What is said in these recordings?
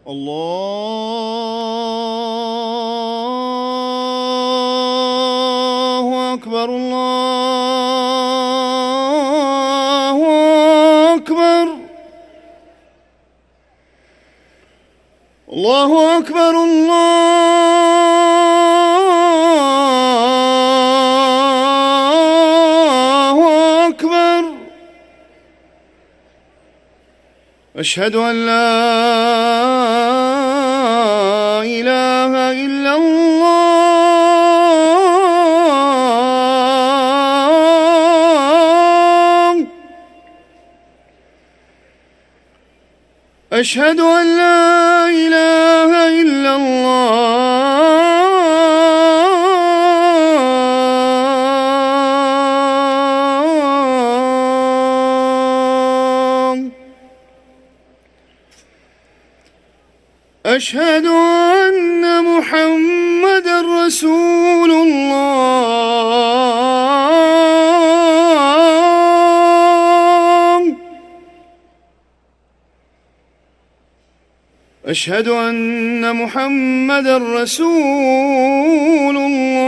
الله أكبر الله أكبر الله أكبر الله أكبر. أشهد أن لا إله إلا الله. أشهد أن لا إله إلا الله. أشهد أن محمدًا رسول الله. أشهد أن محمدًا رسول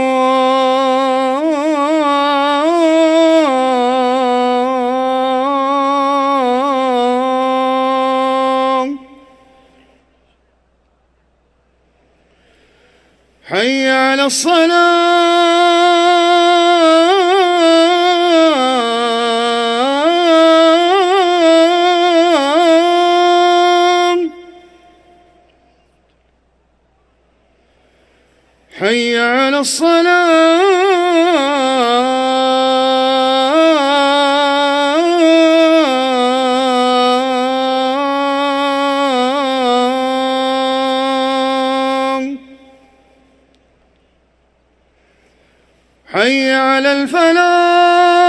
الله. حي على الصلاة. حي على الصلاة. حي على الفلاح.